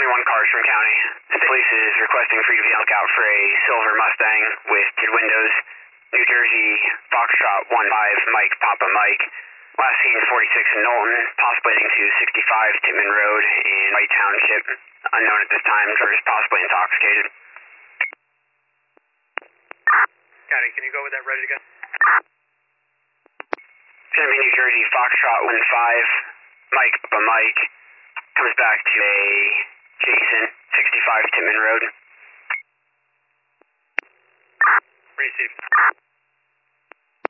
only one car from county. Police is requesting for you to be on the lookout for a silver Mustang with tinted windows. New Jersey, Foxtrot 15, Mike, Papa Mike. Last seen 46 in Knowlton, possibly heading to 65 Tittman Road in White Township. Unknown at this time, driver is possibly intoxicated. County, can you go with that ready to go? It's going to be New Jersey, Foxtrot 15, Mike, Papa Mike. Comes back to a Jason, 65 Tittman Road. Received.